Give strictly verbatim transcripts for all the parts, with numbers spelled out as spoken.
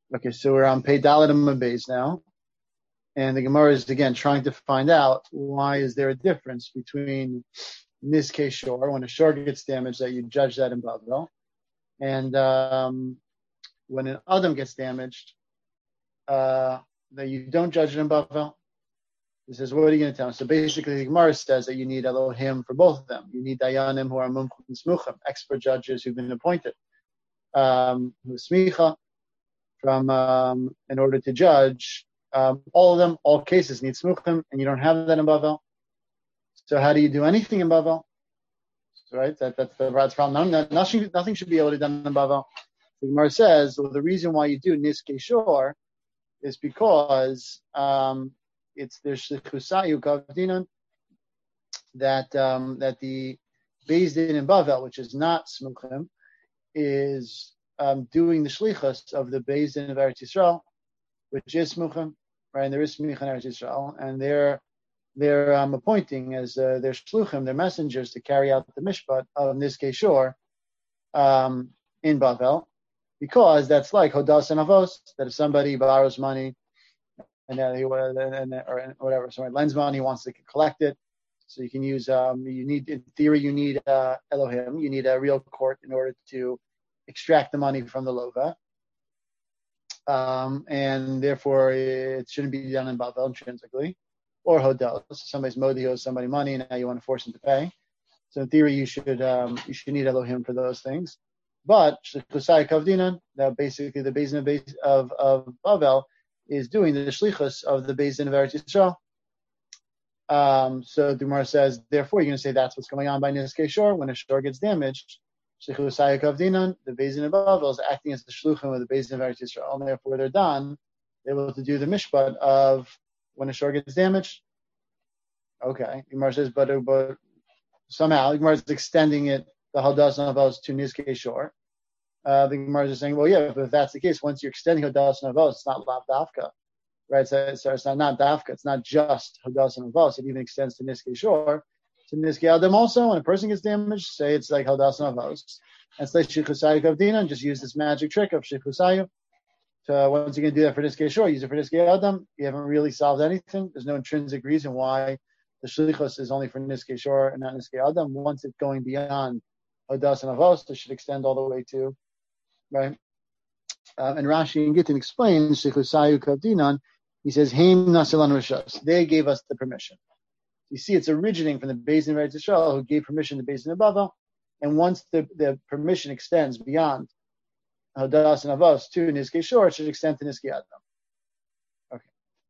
Okay, so we're on Pei Dalet Amud Beis now, and the Gemara is again trying to find out why is there a difference between Nizkei Shor, when a shore gets damaged, that you judge that in Bavel, and um, when an Adam gets damaged, uh, that you don't judge it in Bavel. He says, what are you going to tell me? So basically, the Gemara says that you need Elohim for both of them. You need Dayanim who are Mumchim and Smuchim, expert judges who've been appointed, um, who Smicha, from um, in order to judge. Um, all of them, all cases need Smuchim, and you don't have that in Bavel. So how do you do anything in Bavel? Right? That, that's the Rad's problem. Nothing, nothing should be able to be done in Bavel. The Gemara says, well, the reason why you do Nizkei Shor is because um, it's the Shlichusayu Kavdinan that um, that the Beis Din in Bavel, which is not Smuchim, is um, doing the Shlichus of the Beis Din of Eretz Yisrael, which is Smuchim, right? And there is Smicha in Eretz Yisrael, and they're they're um, appointing as uh, their Shluchim, their messengers, to carry out the Mishpat of Nizkei Shor um, in Bavel, because that's like Hodas and Avos, that if somebody borrows money and then he and, or whatever, somebody lends money, he wants to collect it, so you can use. Um, you need, in theory, you need uh, Elohim, you need a real court in order to extract the money from the lova, um, and therefore it shouldn't be done in Bavel intrinsically, or Hodas. Somebody's modi owes somebody money, and now you want to force him to pay. So in theory, you should um, you should need Elohim for those things. But Shlichusai Kavdinan, that basically the Beis Din of of Bavel is doing the shlichus of the Beis Din of Eretz Yisrael. Um, so the Gemara says, therefore, you're going to say that's what's going on by Nizkei Shor. When a shore gets damaged, Shlichusai Kavdinan, the Beis Din of Bavel is acting as the shluchim of the Beis Din of Eretz Yisrael, and therefore they're done. They're able to do the mishpat of when a shore gets damaged. Okay, the Gemara says, but but somehow the Gemara is extending it, the Hodas and Avos, to Nizkei Shor. Uh, the Gemara is saying, well, yeah, but if that's the case, once you're extending Hodas and Avos, it's not Lav Dafka, right? So, so it's not, not Dafka, it's not just Hodas and Avos, it even extends to Nizkei Shor, to Nizkei Adam also. When a person gets damaged, say it's like Hodas and Avos, and say Shlichusayu Kavdina, and just use this magic trick of Shlichusayu. So once you're going to do that for Nizkei Shor, use it for Nizkei Adam, you haven't really solved anything. There's no intrinsic reason why the Shlichus is only for Nizkei Shor and not Nizkei Adam. Once it's going beyond Hodas and Avos, it should extend all the way to, right? Um, and Rashi and Gittin explains, Shlichusayu Kavdinan, he says, Heim Nasilan Rishos. They gave us the permission. You see, it's originating from the Beis Din of Eretz Yisrael, who gave permission to Beis Din of Bavel, and once the, the permission extends beyond Hodas and Avos to Nizkei Shor, it should extend to Nizkei Adam. Okay.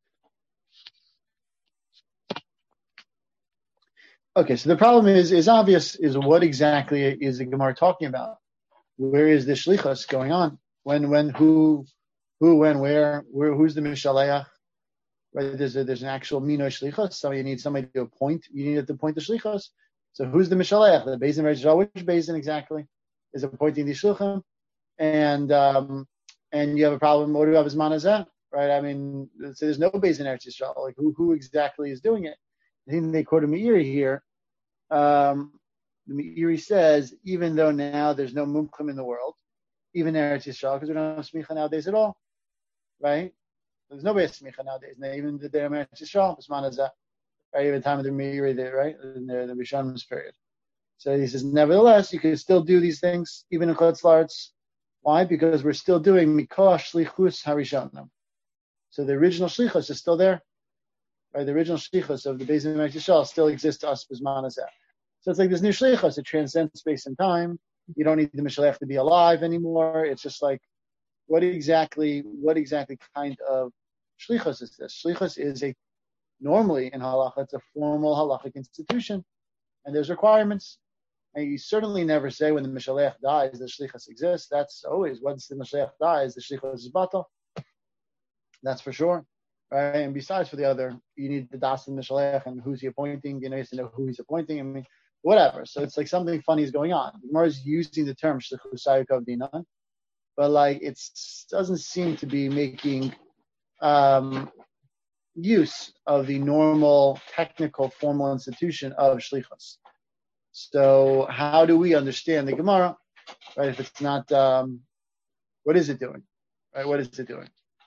Okay, so the problem is is obvious, is what exactly is the Gemara talking about? Where is the shlichus going on? When, when, who, who, when, where, where, who's the mishaleach? Right? There's a, there's an actual mino shlichus. So you need somebody to appoint. You need to appoint the shlichus. So who's the mishaleach? The Beis Din of Eretz Yisrael, which Beis Din exactly is appointing the shluchim? And um, and you have a problem. What do you have as manazeh? Right? I mean, so there's no Beis Din of Eretz Yisrael. Like who, who exactly is doing it? I think they quote a Meiri here. Um, The Meiri says, even though now there's no mumchim in the world, even Eretz Yisrael, because we don't have smicha nowadays at all, right? There's nobody has smicha nowadays. And even the day of Eretz Yisrael, Bisman is that, right? Even the time of the Meiri, there, right? In the, the Rishonim's period. So he says, nevertheless, you can still do these things, even in Chutz La'aretz. Why? Because we're still doing Mikah Shlichus Harishonim. So the original Shlichus is still there, right? The original Shlichus of the Beis Din of Eretz Yisrael still exists to us, Bisman is that. So it's like this new shlichus. It transcends space and time. You don't need the mishalech to be alive anymore. It's just like, what exactly, what exactly kind of shlichus is this? Shlichus is a, normally in halacha, it's a formal halachic institution, and there's requirements. And you certainly never say when the mishalech dies, the shlichus exists. That's always, once the mishalech dies, the shlichus is batal. That's for sure. Right? And besides for the other, you need the das and mishalech and who's he appointing. You know, you have to know who he's appointing. I mean, whatever. So it's like something funny is going on. The Gemara is using the term Shlichusayu Kavdinan, but like it doesn't seem to be making um, use of the normal technical formal institution of Shlichus. So how do we understand the Gemara? Right? If it's not, um, what is it doing? Right? What is it doing?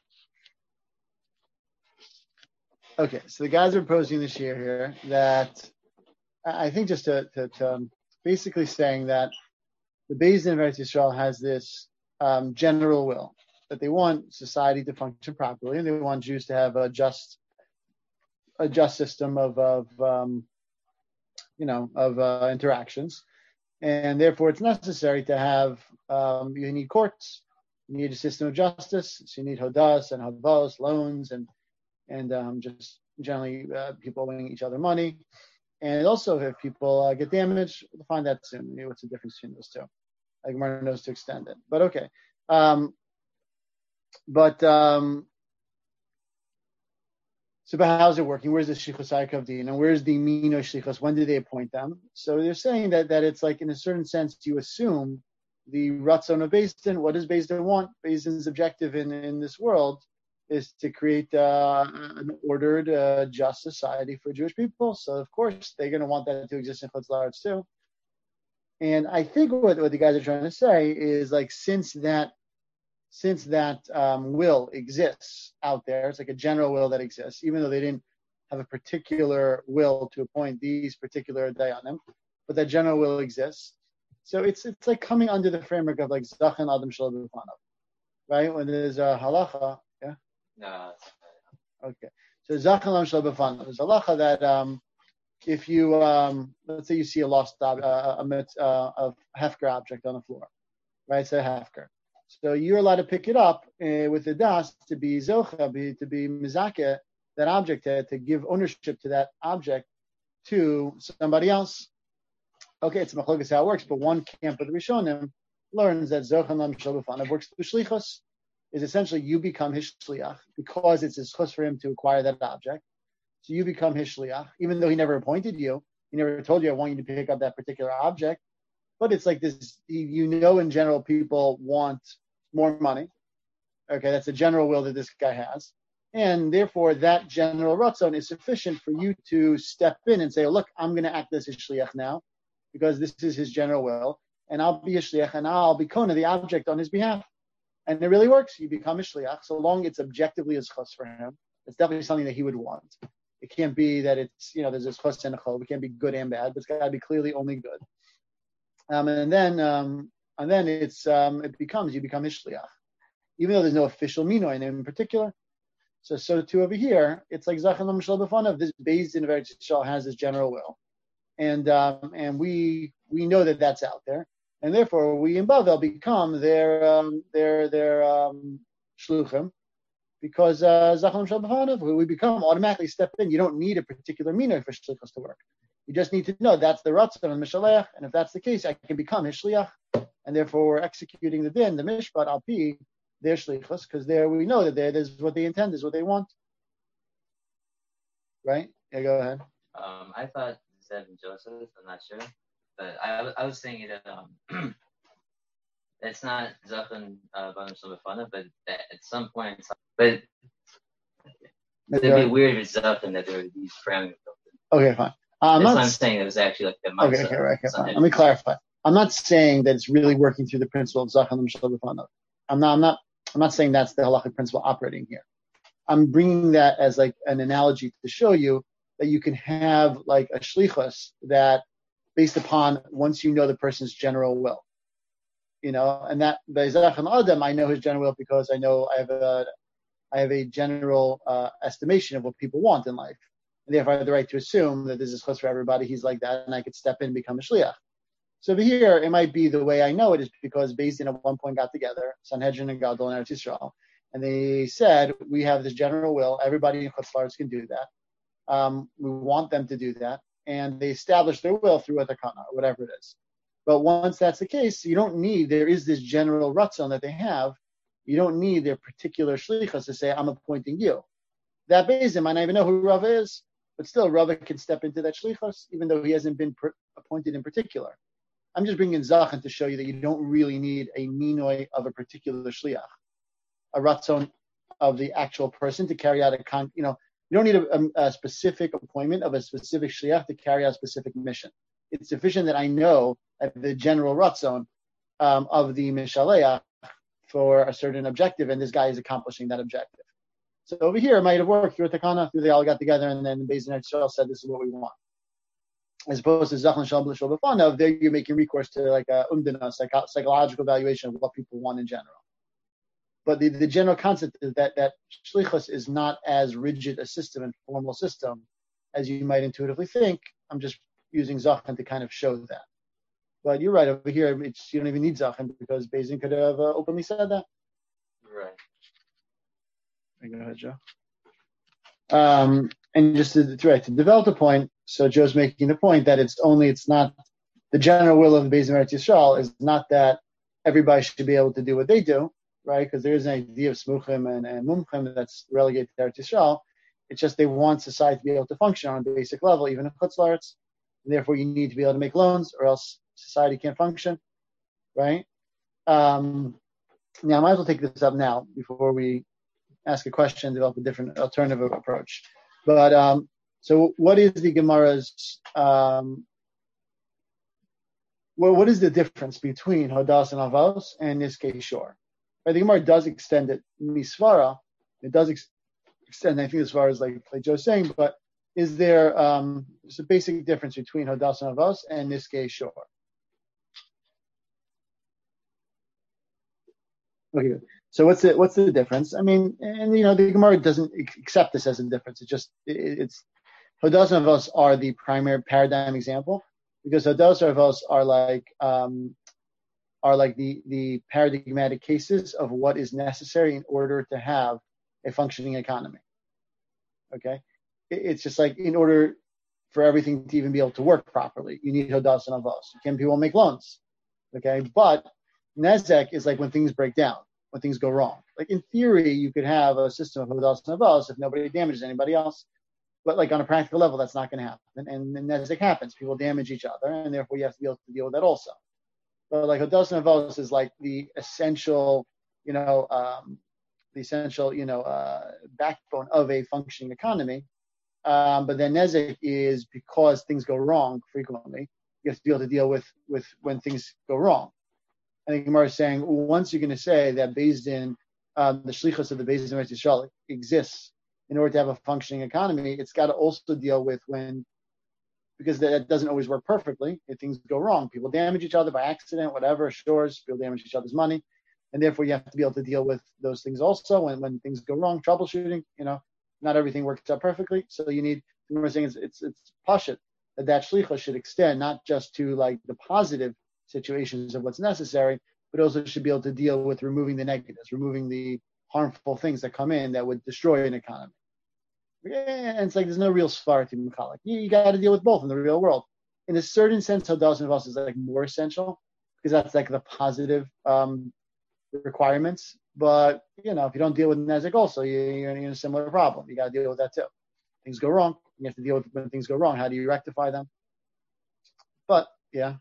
Okay, so the guys are proposing this year here that I think just to, to, to um, basically saying that the Beis Din of Eretz Yisrael has this um, general will that they want society to function properly, and they want Jews to have a just a just system of of um, you know of uh, interactions, and therefore it's necessary to have um, you need courts, you need a system of justice, so you need hodas and havos, loans, and and um, just generally uh, people owing each other money. And also, if people uh, get damaged, we'll find that soon. You know, what's the difference between those two? Like Gemara knows to extend it, but okay. Um, but um, so, but how's it working? Where's the shlichus Yaakov Din, and where's the mino shlichus? When did they appoint them? So they're saying that that it's like in a certain sense you assume the ratzon of Beis Din. What does Beis Din want? Beis Din's objective in in this world is to create uh, an ordered, uh, just society for Jewish people. So, of course, they're going to want that to exist in Chutz La'aretz too. And I think what, what the guys are trying to say is, like, since that since that um, will exists out there, it's like a general will that exists, even though they didn't have a particular will to appoint these particular dayanim, but that general will exists. So it's it's like coming under the framework of, like, Zachan Adam Shelo B'fanav, right? When there's a halacha, yeah? No. Okay. So Zachan Adam Shelo B'fanav. There's a halacha that um, if you, um, let's say you see a lost, uh, a, a, a hefker object on the floor, right? It's a hefker. So you're allowed to pick it up uh, with the das to be zocha, be, to be mizakeh, that object, to, to give ownership to that object to somebody else. Okay, it's machlokas how it works, but one camp of the Rishonim learns that Zachan Adam Shelo B'fanav works through shlichus, is essentially you become his shliach because it's his chus for him to acquire that object. So you become his shliach, even though he never appointed you. He never told you, I want you to pick up that particular object. But it's like this, you know, in general, people want more money. Okay, that's a general will that this guy has. And therefore, that general ratzon is sufficient for you to step in and say, oh, look, I'm going to act as his shliach now because this is his general will. And I'll be a shliach and I'll be kona, the object on his behalf. And it really works. You become a shliach, so long it's objectively as chus for him. It's definitely something that he would want. It can't be that it's, you know, there's this chus and a chol. It can't be good and bad, but it's got to be clearly only good. Um, and then, um, and then it's, um, it becomes, you become his shliach, even though there's no official minoy name in particular. So, so too over here, it's like Zachan Adam Shelo B'fanav. This Beis Din of Eretz Yisrael has this general will, and um, and we we know that that's out there. And therefore, we in Bavel become their um, their their um, shluchim, because Zachan Adam Shelo B'fanav, we become automatically step in. You don't need a particular minor for shlichus to work. You just need to know that's the ratzon and mishaleach, and if that's the case, I can become his shliach, and therefore we're executing the din, the mishpat al pi their shlichus, because there we know that there is what they intend, is what they want. Right? Yeah, go ahead. Um, I thought Zev and Joseph. I'm not sure. But I, I was thinking that um, it's not Zachan Adam Shelo B'fanav, but at some point, but it'd be weird if it's Zachan that there are these parameters. Okay, fine. Uh, I'm That's not what I'm saying. It was actually like the mindset. Okay, okay, right, okay, fine. Let me clarify. I'm not saying that it's really working through the principle of Zachan Adam Shelo B'fanav. I'm not. I'm not. I'm not saying that's the halachic principle operating here. I'm bringing that as like an analogy to show you that you can have like a shlichus that, based upon once you know the person's general will, you know, and that by Zachan Adam, I know his general will because I know I have a, I have a general uh, estimation of what people want in life, and therefore I have the right to assume that this is chus for everybody. He's like that, and I could step in and become a shliach. So over here, it might be the way I know it is because Beis Din at one point got together, Sanhedrin and Gadol and Eretz Yisrael, and they said, we have this general will, everybody in Chutz La'aretz can do that. Um, we want them to do that. And they established their will through a takana, or whatever it is. But once that's the case, you don't need, there is this general ratzon that they have, you don't need their particular shlichus to say, I'm appointing you. That Beis Din might not even know who Rava is, but still Rava can step into that shlichus, even though he hasn't been per- appointed in particular. I'm just bringing Zachan to show you that you don't really need a minoy of a particular shliach, a ratzon of the actual person to carry out a con. You know, you don't need a, a, a specific appointment of a specific shliach to carry out a specific mission. It's sufficient that I know at the general ratzon um, of the mishaleach for a certain objective, and this guy is accomplishing that objective. So over here, it might have worked through a takana, through they all got together, and then the Beis Din Yisrael said, this is what we want. As opposed to Zachan Shalom B'Shul B'Fanav, there you're making recourse to like a umdana, psycho- psychological evaluation of what people want in general. But the, the general concept is that, that shlichus is not as rigid a system and formal system as you might intuitively think. I'm just using Zachan to kind of show that. But you're right, over here, it's, you don't even need Zachan because Beis Din could have uh, openly said that. Right. Go ahead, Joe. Um, and just to, to, right, to develop the point, so Joe's making the point that it's only, it's not, the general will of the Beis Din Eretz Yisrael is not that everybody should be able to do what they do, right? Because there is an idea of smuchim and, and mumchim that's relegated to Eretz Yisrael. It's just they want society to be able to function on a basic level, even in Chutz La'aretz. And therefore, you need to be able to make loans, or else society can't function, right? Um, now, I might as well take this up now before we ask a question, develop a different alternative approach. But um, so, what is the Gemara's? Um, well, what is the difference between Hodas and Avos and Niskei Shor? Right, the Gemara does extend it misvara. It does ex- extend, I think, as far as like like Joe's saying. But is there um, there's a basic difference between Hodas and Avos and Niskei Shor? Okay, good. So what's the what's the difference? I mean, and you know, the Gemara doesn't accept this as a difference. It just it, it's Hodas and Avos are the primary paradigm example because Hodas and Avos are like um, are like the the paradigmatic cases of what is necessary in order to have a functioning economy. Okay, it, it's just like in order for everything to even be able to work properly, you need Hodas and Avos. Can people make loans? Okay, but Nezek is like when things break down, when things go wrong. Like in theory, you could have a system of Hodas and Avos if nobody damages anybody else. But like on a practical level, that's not going to happen. And, and Nezek happens. People damage each other, and therefore you have to be able to deal with that also. But like Hodas and Avos is like the essential, you know, um, the essential, you know, uh, backbone of a functioning economy. Um, but then Nezek is because things go wrong frequently. You have to be able to deal with, with when things go wrong. I think Gemara is saying once you're going to say that Beis Din, um, the shlichus of the Beis Din Eretz Yisrael exists in order to have a functioning economy, it's got to also deal with when, because that doesn't always work perfectly. If things go wrong, people damage each other by accident, whatever, shores, people damage each other's money, and therefore you have to be able to deal with those things also. When when things go wrong, troubleshooting, you know, not everything works out perfectly, so you need. Gemara is saying it's it's, it's pashut that that shlichus should extend not just to like the positive situations of what's necessary, but also should be able to deal with removing the negatives, removing the harmful things that come in that would destroy an economy. And it's like there's no real svara to Mechalik. You, you got to deal with both in the real world. In a certain sense, Hodas and Avos is like more essential because that's like the positive um, requirements. But you know, if you don't deal with Nezek, also you, you're in a similar problem. You got to deal with that too. Things go wrong. You have to deal with when things go wrong. How do you rectify them? But yeah.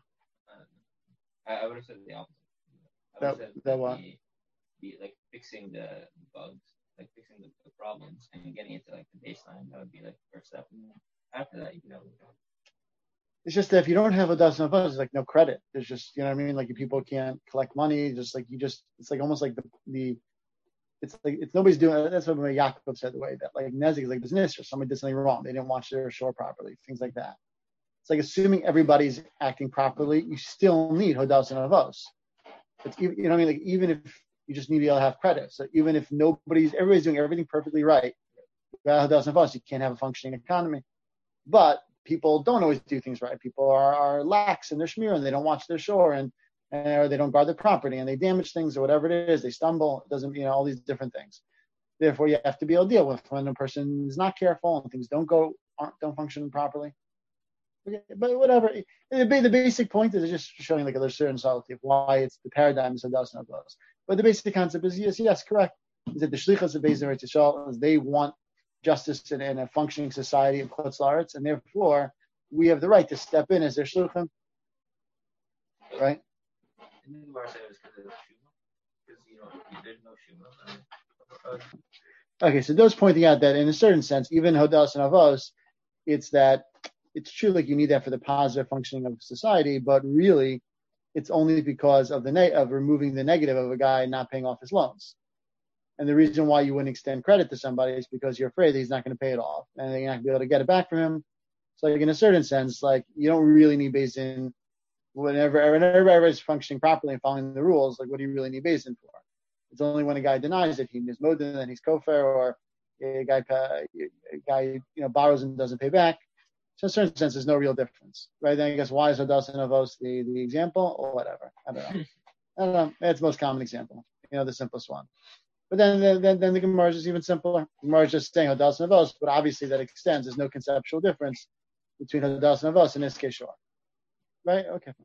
I, I would have said the opposite. I would That, have said that what? The, the, like fixing the bugs, like fixing the, the problems and getting it to like the baseline. That would be like the first step. And after that, you know. It's just that if you don't have a dozen of us, it's like no credit. There's just, you know what I mean? Like people can't collect money. Just like you just, it's like almost like the, the it's like, it's nobody's doing, that's what Yaakov said the way that like Nezek is like business or somebody did something wrong. They didn't watch their shore properly, things like that. It's like assuming everybody's acting properly, you still need Hodas and Avos. It's even, you know what I mean? Like even if you just need to be able to have credit. So even if nobody's, everybody's doing everything perfectly right, without Hodas and Avos, you can't have a functioning economy. But people don't always do things right. People are, are lax in their shmir and they don't watch their shore and, and or they don't guard their property and they damage things or whatever it is. They stumble. It doesn't, you know, all these different things. Therefore, you have to be able to deal with when a person is not careful and things don't go, aren't, don't function properly. But whatever, the, the basic point is just showing like a certain subtlety of why it's the paradigm is Hodas and Avos. But the basic concept is yes, yes, correct. Is that the shlichus of Beis Din Eretz Yisrael is they want justice in, in a functioning society of Chutz La'aretz, and therefore we have the right to step in as their shluchim, right? And then Gemara said it was because of Shuma, because you know there's no Shuma. Okay, so those pointing out that in a certain sense, even Hodas and Avos, it's that. It's true, like you need that for the positive functioning of society, but really, it's only because of the ne- of removing the negative of a guy not paying off his loans. And the reason why you wouldn't extend credit to somebody is because you're afraid that he's not going to pay it off, and you're not going to be able to get it back from him. So, like in a certain sense, like you don't really need Beis Din whenever whenever everybody's functioning properly and following the rules. Like, what do you really need Beis Din for? It's only when a guy denies it, he is modin, and he's kofar, or a guy a guy you know borrows and doesn't pay back. So in a certain sense, there's no real difference, right? Then I guess why is Hadas and Avos the, the example or whatever? I don't know. I don't know. It's the most common example, you know, the simplest one. But then then, then the Gemara is even simpler. The Gemara is just saying Hadas and Avos, but obviously that extends. There's no conceptual difference between Hadas and Avos in this case, sure. Right? Okay.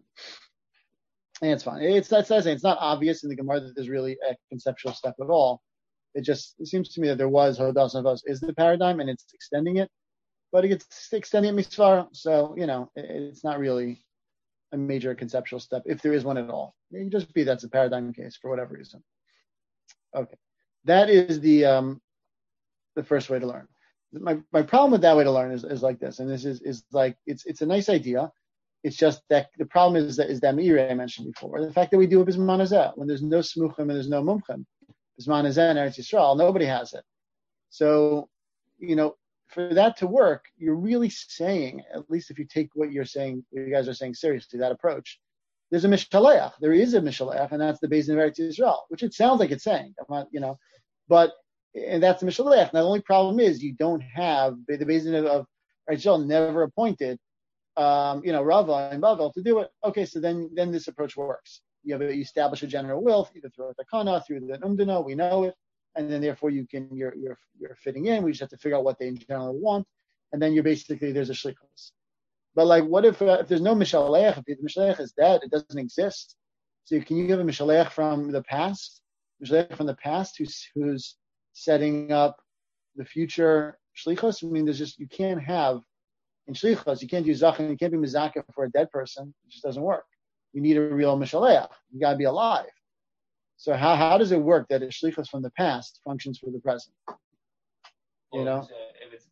And it's fine. It's that's saying it's not obvious in the Gemara that there's really a conceptual step at all. It just it seems to me that there was Hadas and Avos is the paradigm, and it's extending it. But it gets extending mitzvah, so you know it, it's not really a major conceptual step if there is one at all. It can just be that's a paradigm case for whatever reason. Okay, that is the um, the first way to learn. My my problem with that way to learn is, is like this, and this is is like it's it's a nice idea. It's just that the problem is that is that meira I mentioned before. The fact that we do it bisman hazeh when there's no smuchim and there's no mumchim, bisman hazeh in Eretz Yisrael, nobody has it. So you know. For that to work, you're really saying, at least if you take what you're saying, what you guys are saying seriously, that approach, there's a mishaleach. There is a mishaleach, and that's the Beis Din of Eretz Yisrael, which it sounds like it's saying. I'm not, you know, but and that's the mishaleach. Now the only problem is you don't have the Beis Din of, of Eretz Yisrael never appointed, um, you know, Rava and Bavel to do it. Okay, so then then this approach works. You have a, you establish a general will either through the Takana, through the Umdana, we know it. And then therefore you can you're you're you're fitting in. We just have to figure out what they in general want, and then you're basically there's a shlichus. But like, what if uh, if there's no mishaleach? If the mishaleach is dead, it doesn't exist. So can you give a mishaleach from the past, mishaleach from the past, who's who's setting up the future shlichus? I mean, there's just you can't have in shlichus you can't do zachin, you can't be mizaka for a dead person. It just doesn't work. You need a real mishaleach. You got to be alive. So how how does it work that a shlichus from the past functions for the present? You know. Well, if it's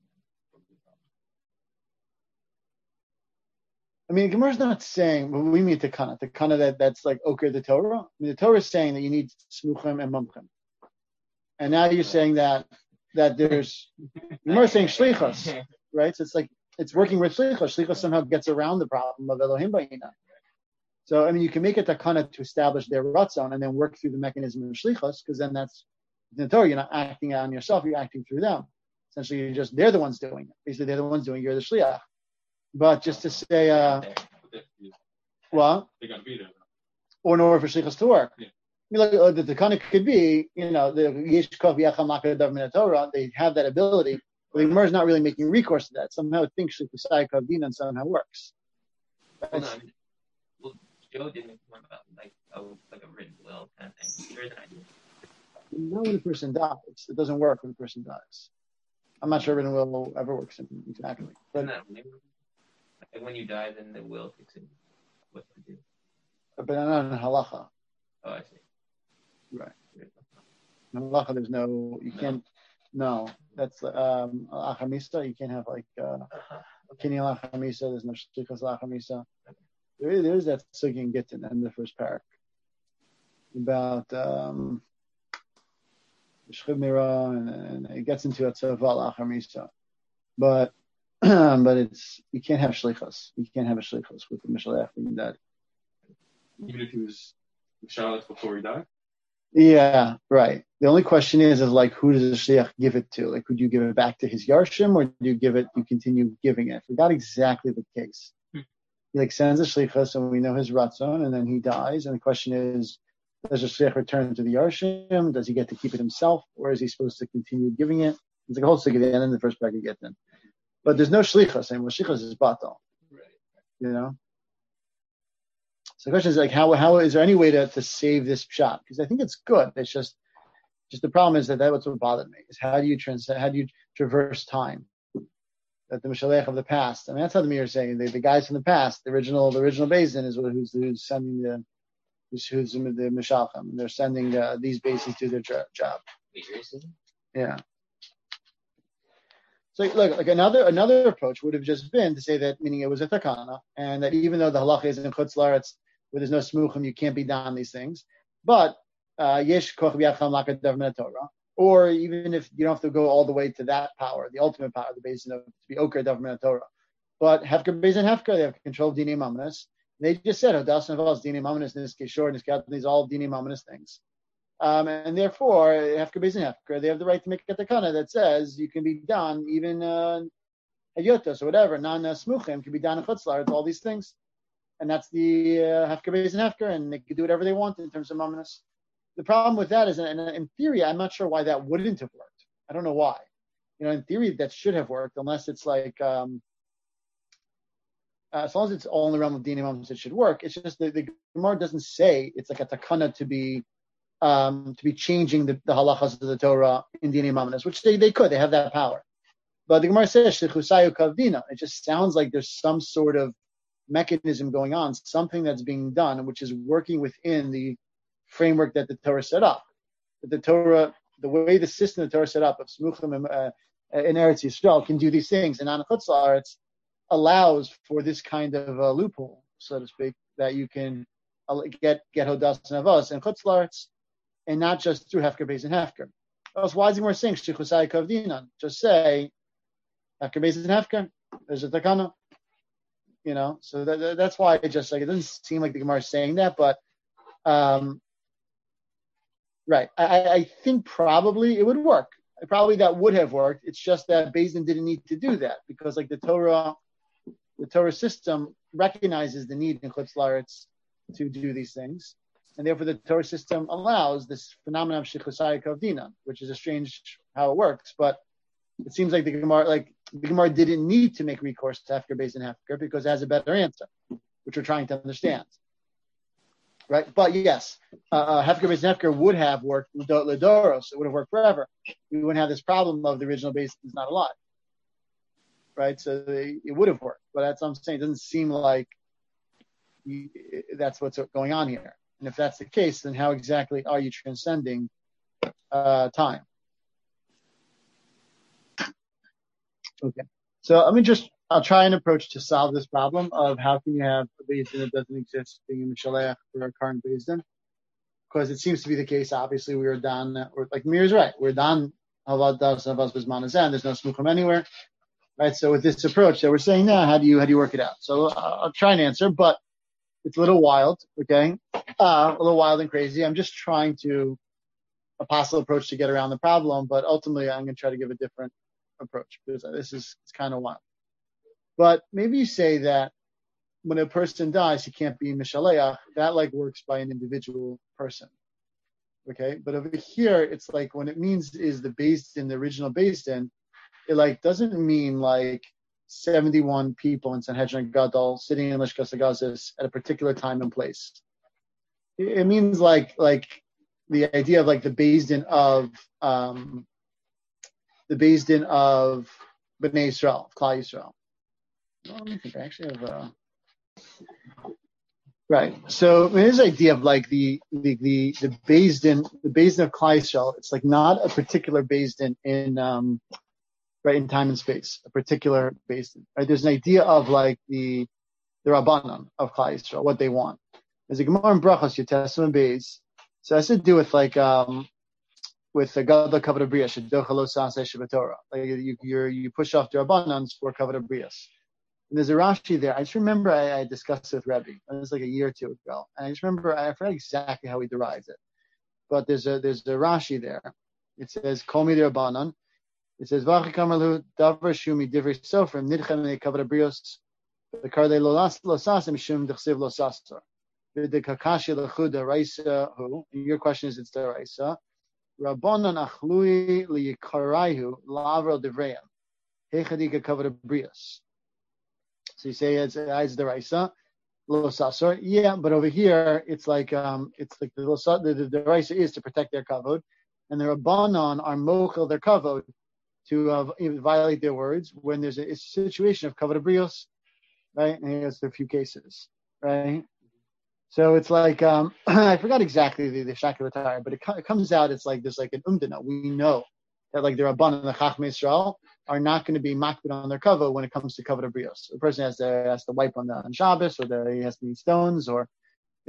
I mean, Gemara's not saying what we mean takana. Takana that that's like okay the Torah. I mean, the Torah is saying that you need smuchim and mumchim, and now you're saying that that there's Gemara's saying shlichus, right? So it's like it's working with shlichus. Shlichus somehow gets around the problem of Elohim Ba'ina. So, I mean, you can make a takana to establish their ratzon and then work through the mechanism of shlichus, because then that's in the Torah. You're not acting on yourself; you're acting through them. Essentially, you're just they're the ones doing it. Basically, they're the ones doing it. You're the shliach. But just to say, uh, what? Or in order for shlichus to work, yeah. I mean, like, uh, the takana could be, you know, the yeshkov yacham makadav min Torah. They have that ability. But the Gemara is not really making recourse to that. Somehow, it thinks shlichus kavdin and somehow works. Well, no, I mean, well, Joe did make one about like a like a written will kind of thing. There is an idea. Not when a person dies. It doesn't work when a person dies. I'm not sure written will ever works exactly. But no, like when you die, then the will kicks in. What to do? But not in halacha. Oh, I see. Right. In halacha, there's no. You can't. No, that's um achamisa. You can't have like uh, kinyan achamisa. There's no shlichus achamisa. There is, there is that sugi in Gittin in the first parak about um, Shchimira, and, and it gets into a tzaval achamisa, but but it's you can't have shlichus. You can't have a shlichus with the mishalech being dead. Even if he was Charlotte before he died. Yeah, right. The only question is, is like, who does the shliach give it to? Like, would you give it back to his yarshim, or do you give it? You continue giving it? Forgot exactly the case. He like sends a shlichus, and we know his ratzon, and then he dies. And the question is, does the shliach return to the yarshim? Does he get to keep it himself, or is he supposed to continue giving it? It's like a whole stick at the end in the first bracket get then. But there's no shlichus, and well, shlichus is batal. Right. You know. So the question is like, how how is there any way to, to save this pshat? Because I think it's good. It's just just the problem is that that's what bothered me. Is how do you trans how do you traverse time? That the Mishalech of the past. I mean, that's how the Mir is saying. The, the guys from the past, the original, the original Beis Din is who's, who's sending the, who's, who's the Mishalchim. They're sending uh, these bases to their tra- job. Yeah. So look, like another another approach would have just been to say that, meaning it was a takana, and that even though the halacha is in Chutz La'aretz, where there's no smuchim, you can't be down these things. But yesh koch b'yacham lakad davar min Torah, or even if you don't have to go all the way to that power, the ultimate power, the basin of to be oker davar min Torah. But hefker basin hefker, they have control of dini mamanis. They just said hodas navas dini mamanis, niskei shor, niskei these all dini mamanis things. Um, and therefore, hefker basin hefker, they have the right to make a takana that says you can be done even uh, hayotos or whatever, non smuchim can be done in chutzlar. It's all these things. And that's the hefker uh, basin hefker, and they can do whatever they want in terms of mamanis. The problem with that is, and in theory, I'm not sure why that wouldn't have worked. I don't know why. You know, in theory, that should have worked, unless it's like, um, uh, as long as it's all in the realm of dini mamanis, it should work. It's just the, the Gemara doesn't say it's like a takana to be um, to be changing the, the halachas of the Torah in dini mamanis, which they, they could. They have that power. But the Gemara says shlichusayu kavdina. It just sounds like there's some sort of mechanism going on, something that's being done, which is working within the framework that the Torah set up. That the Torah, the way the system the Torah set up of smuchim uh, in Eretz Yisrael can do these things, and on Chutz La'aretz allows for this kind of a loophole, so to speak, that you can get get hodas and avos and Chutz La'aretz, and not just through hefker beis and hefker. Else, why is he more saying shlichusai kavdinan? Just say hefker beis and hefker. There's a takana. You know, so that, that's why it just like it doesn't seem like the Gemara is saying that, but um, right. I, I think probably it would work. Probably that would have worked. It's just that Beis Din didn't need to do that because, like the Torah, the Torah system recognizes the need in Chutz La'aretz to do these things, and therefore the Torah system allows this phenomenon of shlichusai kavdina, which is a strange how it works, but it seems like the Gemara, like the Gemara didn't need to make recourse to hefker beis and hefker because it has a better answer, which we're trying to understand. Right? But yes, uh, hefker beis and hefker would have worked ledoros. It would have worked forever. We wouldn't have this problem of the original basis is not alive. Right? So they, it would have worked. But that's what I'm saying. It doesn't seem like you, that's what's going on here. And if that's the case, then how exactly are you transcending uh, time? Okay, so let me just, I'll try an approach to solve this problem of how can you have a Beis Din that doesn't exist being a Mishaleach for a current Beis Din? Because it seems to be the case, obviously, we are done, or like Mir is right, we're done, Havad Das, Havaz Bizman Azan, there's no Smuchim anywhere, right? So with this approach that we're saying now, how do you, how do you work it out? So uh, I'll try and answer, but it's a little wild, okay? Uh, a little wild and crazy. I'm just trying to, a possible approach to get around the problem, but ultimately I'm going to try to give a different approach because this is it's kind of wild. But maybe you say that when a person dies, he can't be Mishaleach. That like works by an individual person. Okay, but over here it's like when it means is the Beis Din, the original Beis Din, it like doesn't mean like seventy-one people in Sanhedrin Gadol sitting in Lishkas Hagazis at a particular time and place. It, it means like like the idea of like the Beis Din of um the Beis Din of Bnei Yisrael, of Klal Yisrael. Well, let me think. I actually have uh right. So I mean, this idea of like the the the the Beis Din, the Beis Din of Klal Yisrael. It's like not a particular Beis Din in um right in time and space, a particular Beis Din. Right. There's an idea of like the the Rabbanan of Klal Yisrael, what they want. There's a Gemara in Brachos, Yotessim Beis. So it has to do with like um. with the Gadol Kavod Abrias, Shedocha Lo Saseh Shabbatorah. Like you, you, you push off the Rabbanans for Kavod Abrias. And there's a Rashi there. I just remember I, I discussed it with Rebbe. It was like a year or two ago. And I just remember, I forgot exactly how he derives it. But there's a, there's a Rashi there. It says, Kol Mi Rabbanan. It says, V'achi Kamerlu Davar Shumi Divrei Sofrim Nidchem Ne Kavod Abrios V'karle Lo Saseh Mishum D'chsiv Lo Sasor. V'dekakashi L'chuda Raisa Hu. And your question is, it's the Raisa. Rabbanan achlui liyikaraihu lavro devreim hechadika kavod abrius. So you say it's it's the Raisa, lo sasor. Yeah, but over here it's like um it's like the the, the, the Raisa is to protect their kavod, and the Rabbanan are mochel their kavod to uh, violate their words when there's a, a situation of kavod abrius, right? And here's a few cases, right? So it's like, um, I forgot exactly the, the Shakir B'Tayr, but it, it comes out, it's like, there's like an umdana. We know that like the Rabban and the Chachmei Yisrael are not going to be makbid on their kavod when it comes to kavod abrios. The person has to, has to wipe on the on Shabbos, or the, he has to eat stones, or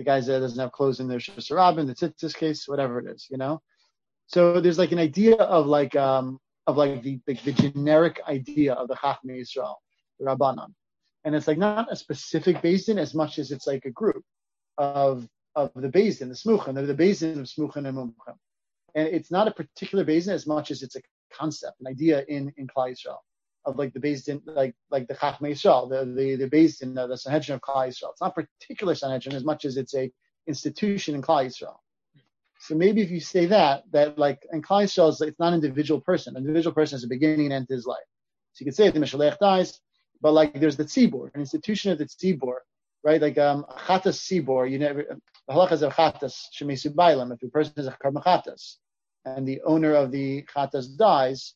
the guy that doesn't have clothes in their shusarabim, the tzitzis case, whatever it is, you know. So there's like an idea of like um of like the the, the generic idea of the Chachmei Yisrael, the Rabbanan, and it's like not a specific Beis Din as much as it's like a group of of the Beis Din, the Smuchim, the, the Beis Din of Smuchim and Mumchim, and it's not a particular Beis Din as much as it's a concept, an idea in in Klal Yisrael of like the Beis Din, like like the Chachmei Yisrael, the the the Beis Din, the Sanhedrin of Klal Yisrael. It's not a particular Sanhedrin as much as it's a institution in Klal Yisrael. So maybe if you say that, that like, and Klal Yisrael is, it's not an individual person. An individual person is a beginning and end to his life. So you could say the Mishalech dies, but like there's the Tzibur, an institution of the Tzibur, right? Like um Chatas Tzibur, you never, the halachas of Chatas, Shemesu Bailam, if a person is a Karma Chatas, and the owner of the Chatas dies,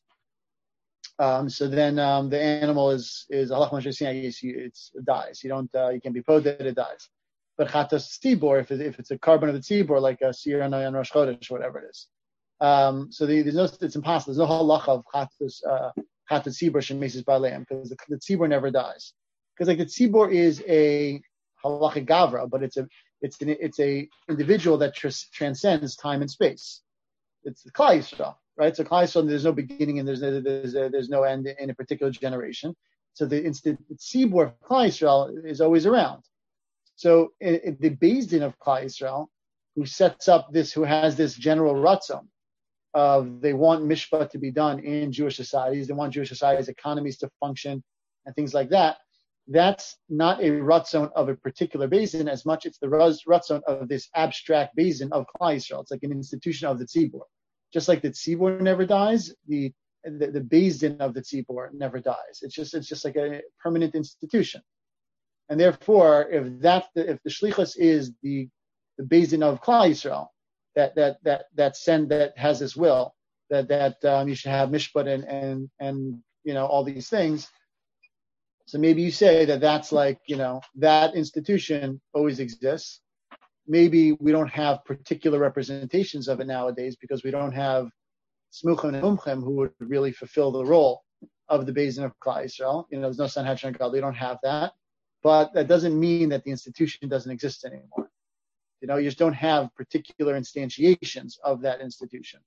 um, so then um, the animal is, is Allah it's it dies. You don't, uh, you can be poded, it dies. But chatas tzibor, if, it, if it's a carbon of the tzibor, like a sir and Rosh Chodesh, whatever it is. Um, so the, there's no, it's impossible. There's no halacha of chatas uh, chatas tzibor shemesis baleim, because the, the tzibor never dies. Because like the tzibor is a halacha gavra, but it's a it's an it's a individual that tr- transcends time and space. It's the Klal Yisrael, right? So Klal Yisrael, there's no beginning and there's no, there's a, there's no end in a particular generation. So the instant the tzibor of Klal Yisrael is always around. So it, it, the Beis Din of Klal Yisrael, who sets up this, who has this general ratzon of they want mishpat to be done in Jewish societies, they want Jewish societies' economies to function and things like that. That's not a ratzon of a particular Beis Din as much it's the ratzon of this abstract Beis Din of Klal Yisrael. It's like an institution of the tzibur. Just like the tzibur never dies, the the, the Beis Din of the tzibur never dies. It's just it's just like a permanent institution. And therefore, if that, if the shlichus is the the Beis Din of Klal Yisrael, that that that that send that has this will that that um, you should have mishpat and and and you know all these things. So maybe you say that that's like you know that institution always exists. Maybe we don't have particular representations of it nowadays because we don't have smuchim and umchim who would really fulfill the role of the Beis Din of Klal Yisrael. You know, there's no Sanhedrin Gadol. We don't have that. But that doesn't mean that the institution doesn't exist anymore. You know, you just don't have particular instantiations of that institution.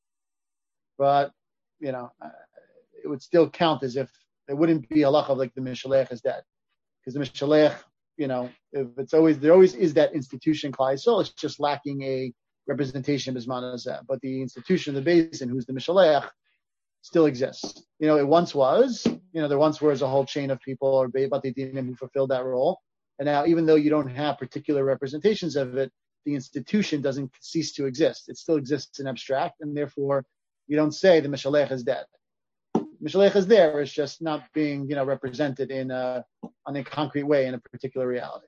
But, you know, it would still count as if there wouldn't be halacha like the Mishalech is dead. Because the Mishalech, you know, if it's always, there always is that institution, Klal Yisrael, it's just lacking a representation of Bisman Hazeh. But the institution of the Beis Din, who's the Mishalech, still exists. You know, it once was, you know, there once was a whole chain of people or Beit Dinim who fulfilled that role. And now, even though you don't have particular representations of it, the institution doesn't cease to exist. It still exists in abstract, and therefore, you don't say the Mishalech is dead. Mishalech is there, it's just not being, you know, represented in a, on a concrete way in a particular reality.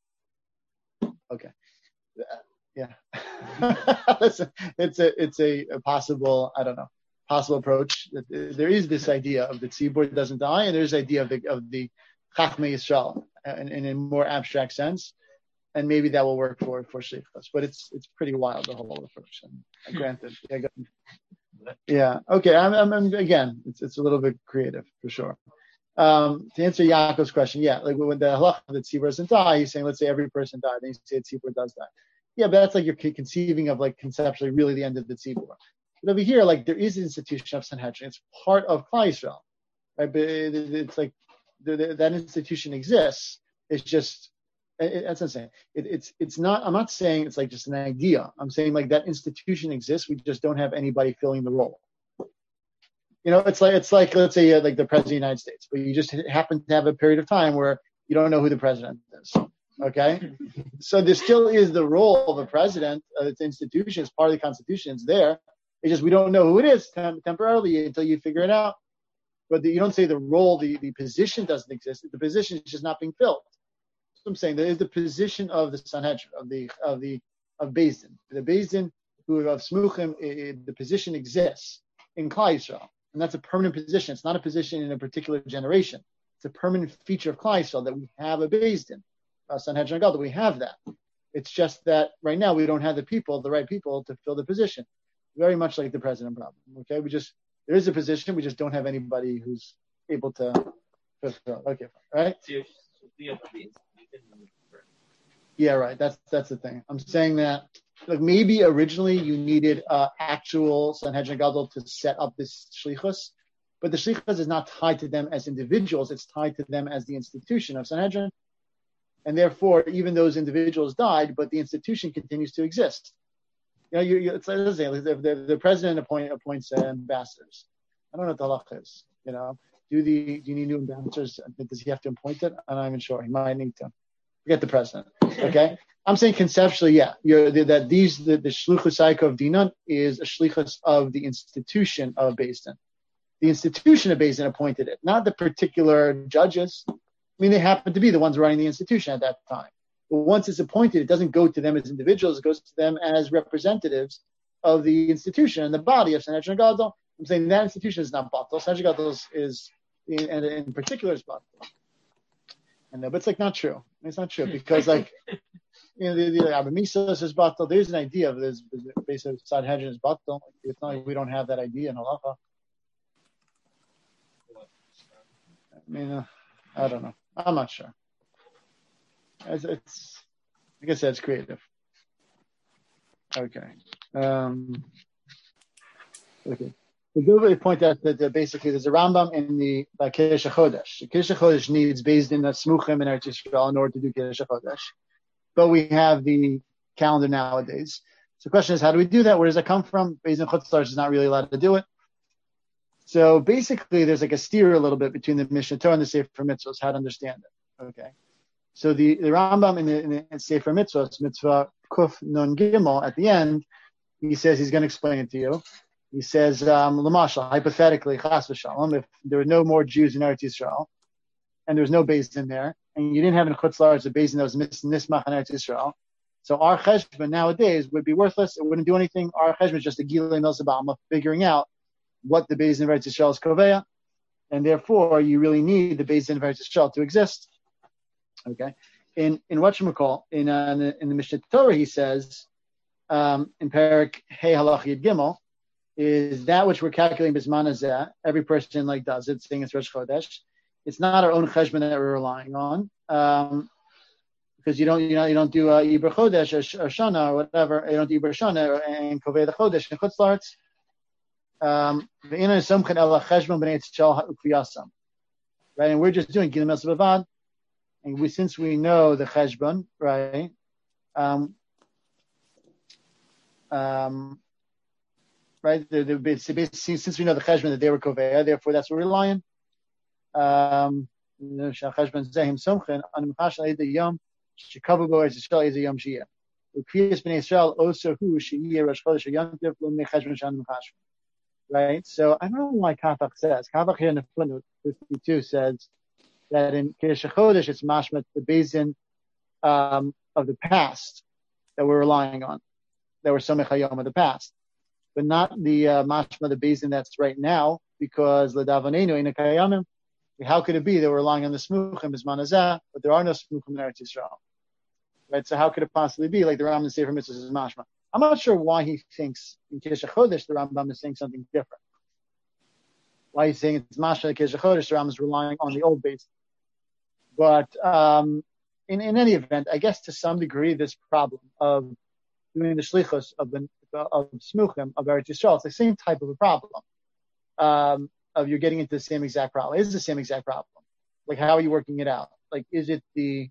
Okay. Yeah. Listen, it's a, it's a, a possible, I don't know, possible approach. There is this idea of the tzibur doesn't die, and there's the idea of the of the Chachmei Yisrael in, in a more abstract sense, and maybe that will work for for shlichus. But it's it's pretty wild, the whole approach. And granted, yeah, go, yeah, okay. I'm, I'm, I'm again, it's it's a little bit creative for sure. Um, to answer Yaakov's question, yeah, like when the halacha that tzibur doesn't die, he's saying, let's say every person died, and you say tzibur does die. Yeah, but that's like you're conceiving of like conceptually really the end of the tzibur. But over here, like there is an institution of Sanhedrin. It's part of Klal Yisrael, right? But it, it, it's like the, the, that institution exists. It's just it, that's what I'm saying. It, it's it's not. I'm not saying it's like just an idea. I'm saying like that institution exists. We just don't have anybody filling the role. You know, it's like it's like let's say uh, like the president of the United States, but you just happen to have a period of time where you don't know who the president is. Okay, so there still is the role of a president. Uh, its institution is part of the Constitution. It's there. It's just we don't know who it is tem- temporarily until you figure it out. But the, you don't say the role, the, the position doesn't exist. The position is just not being filled. So I'm saying there is the position of the Sanhedrin, of the of the of Beis Din. The Beis Din who of Smuchim, it, it, the position exists in Klal Yisrael, and that's a permanent position. It's not a position in a particular generation. It's a permanent feature of Klal Yisrael that we have a Beis Din, uh, Sanhedrin Gadol. We have that. It's just that right now we don't have the people, the right people, to fill the position. Very much like the president problem. Okay, we just there is a position, we just don't have anybody who's able to fulfill. Okay, fine. Right? Yeah, right. That's that's the thing. I'm saying that like maybe originally you needed uh, actual Sanhedrin Gadol to set up this shlichus, but the shlichus is not tied to them as individuals. It's tied to them as the institution of Sanhedrin, and therefore even those individuals died, but the institution continues to exist. You know, you, you, it's like the, the, the president appoint, appoints uh, ambassadors. I don't know what the halakha is. You know, do the do you need new ambassadors? Does he have to appoint it? I'm not even sure. He might need to. Forget the president. Okay, I'm saying conceptually, yeah, you're, that these the, the shluchus of Dinan is a shlichus of the institution of Beis Din. The institution of Beis Din appointed it, not the particular judges. I mean, they happen to be the ones running the institution at that time. But once it's appointed, it doesn't go to them as individuals; it goes to them as representatives of the institution and the body of Sanhedrin Gadol. I'm saying that institution is not batal. Sanhedrin Gadol is, is in, and in particular, is batal. And but it's like not true. It's not true because like you know the, the Abba Misos is batal. There's an idea of this basically Sanhedrin is batal. It's not like we don't have that idea in halacha. I mean, uh, I don't know. I'm not sure. It's, it's like I said, it's creative. Okay. Um, okay. The Guvay point out that uh, basically there's a Rambam in the uh, Kiddush HaChodesh. The Kiddush HaChodesh needs Beis Din Smuchim in Eretz Yisrael in order to do Kiddush HaChodesh. But we have the calendar nowadays. So the question is, how do we do that? Where does that come from? Beis Din Chutz La'aretz is not really allowed to do it. So basically there's like a steer a little bit between the Mishnah Torah and the Sefer Mitzvos, how to understand it. Okay. So the, the Rambam in the, in the Sefer Mitzvos, Mitzvah Kuf Nun Gimel, at the end, he says he's going to explain it to you. He says, um, Lamashal, hypothetically, Chas v'Shalom, if there were no more Jews in Eretz Yisrael, and there was no Beis Din there, and you didn't have in Chutz La'aretz a Beis Din that was nismach in Eretz Yisrael, so our cheshbon nowadays would be worthless. It wouldn't do anything. Our cheshbon is just a Gilei Milzabama, figuring out what the Beis Din of Eretz Yisrael is koveya, and therefore you really need the Beis Din of Eretz Yisrael to exist. Okay, in in whatchamacall, in uh, in, the, in the Mishnah Torah, he says um, in Perak Hey Halach Yid Gimel, is that which we're calculating bisman hazeh. Every person like does it, saying it's Rosh Chodesh. It's not our own cheshbon that we're relying on, um, because you don't you know you don't do uh, Ibra Chodesh or, or Shana or whatever. You don't do Ibra Shana and Kovei the Chodesh and Chutz La'aretz. Um, right, and we're just doing Gilei Milsa Bavad. And we, since we know the cheshbon, right? Um, um, right. The, the, since we know the cheshbon that they were koveya, therefore that's what we're relying. Um, cheshbon zehim somchen an machashal ed yom shekavu bo Eretz Yisrael is a yom shiyah. Ukriyas bnei Yisrael also hu shiyah rosh chodesh yantiv lo mei cheshbon shan machashal. Right. So I don't know why Kafach says. Kafach here in the footnote fifty-two says that in Kiddush HaChodesh it's mashmat the Beis Din um, of the past that we're relying on, that we're Somech Hayom of the past, but not the uh, mashmat the Beis Din that's right now, because l'davanenu ina kayamim. How could it be that we're relying on the Smuchim Bisman Hazeh, but there are no Smuchim in Eretz Yisrael? Right. So how could it possibly be like the Rambam Sefer Mitzvos is mashmat? I'm not sure why he thinks in Kiddush HaChodesh the Rambam is saying something different. Why he's saying it's mashmat Kiddush HaChodesh, the Rambam is relying on the old Beis Din. But um, in, in any event, I guess to some degree, this problem of doing the shlichus of the of smuchim of Eretz Yisrael, it's the same type of a problem. Um, of you're getting into the same exact problem. It is the same exact problem. Like, how are you working it out? Like, is it the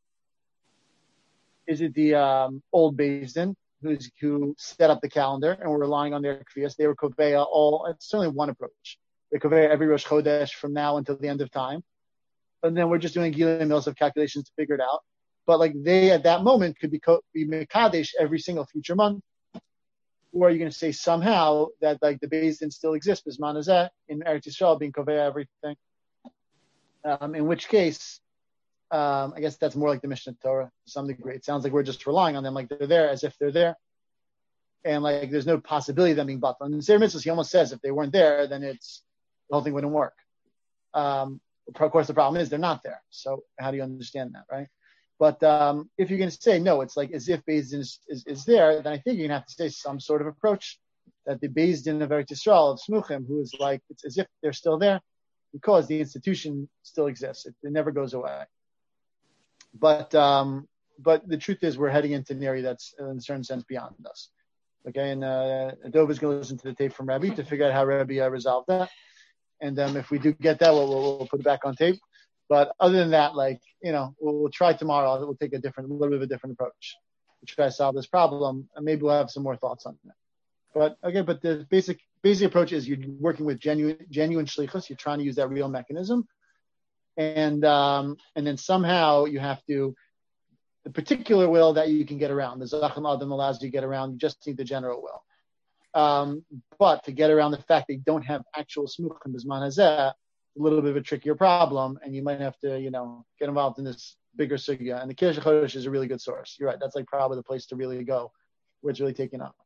is it the um, old Beis Din who's who set up the calendar and we're relying on their kriyas? They were koveya all. It's certainly one approach. They koveya every Rosh Chodesh from now until the end of time. And then we're just doing Gilei Milsa of calculations to figure it out. But like they at that moment could be co- be mekadesh every single future month. Or are you going to say somehow that like the Beis Din still exists bisman hazeh in Eretz Yisrael being koveya everything? Um, in which case, um, I guess that's more like the Mishnah Torah to some degree. It sounds like we're just relying on them like they're there as if they're there, and like there's no possibility of them being batal. And in Sefer Mitzvos, he almost says if they weren't there, then it's the whole thing wouldn't work. Um, Of course, the problem is they're not there. So how do you understand that, right? But um, if you're going to say, no, it's like as if Beis Din is, is, is there, then I think you're going to have to say some sort of approach that the Beis Din of Eretz Yisrael, of Smuchim, who is like, it's as if they're still there because the institution still exists. It, it never goes away. But um, but the truth is we're heading into an area that's in a certain sense beyond us. Okay, and uh, Dov is going to listen to the tape from Rebbe to figure out how Rebbe uh, resolved that. And um, if we do get that, we'll, we'll, we'll put it back on tape. But other than that, like, you know, we'll, we'll try tomorrow. We'll take a different, a little bit of a different approach. We'll try to solve this problem, and maybe we'll have some more thoughts on that. But okay, but the basic basic approach is you're working with genuine genuine shlichus. You're trying to use that real mechanism, and um, and then somehow you have to the particular will that you can get around. The Zachem Adam allows you to get around. You just need the general will. Um, but to get around the fact they don't have actual smuchim b'zman hazeh, a little bit of a trickier problem, and you might have to, you know, get involved in this bigger sugya. And the Kiddush HaChodesh is a really good source. You're right. That's like probably the place to really go, where it's really taken up.